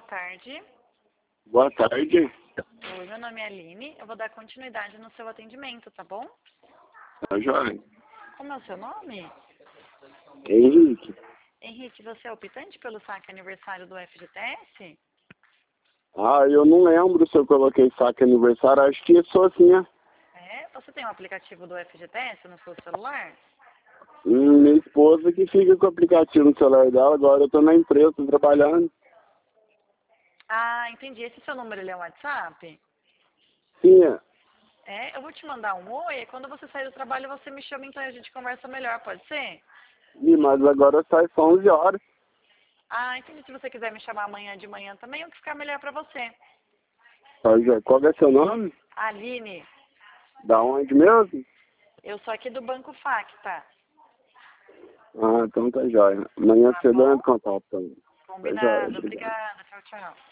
tarde. Boa tarde. Oi, meu nome é Aline. Eu vou dar continuidade no seu atendimento, tá bom? Tá joia. Como é o seu nome? Henrique. Henrique, você é optante pelo saque aniversário do FGTS? Ah, eu não lembro se eu coloquei saque aniversário. Acho que sou assim, né? É? Você tem o aplicativo do FGTS no seu celular? Minha esposa que fica com o aplicativo no celular dela. Agora eu tô na empresa, tô trabalhando. Ah, entendi. Esse seu número, ele é um WhatsApp? Sim, é. É, eu vou te mandar um oi, e quando você sair do trabalho você me chama, então a gente conversa melhor, pode ser? Mas agora sai só 11 horas. Ah, entendi. Se você quiser me chamar amanhã de manhã também, o que ficar melhor pra você. Tá joia. Qual é seu nome? Aline, Da onde mesmo? eu sou aqui do Banco Facta. Ah, então tá joia. Amanhã Tá cedo eu bom? entro em contato também. Tá joia. Combinado. Obrigado. Obrigada. Tchau, tchau.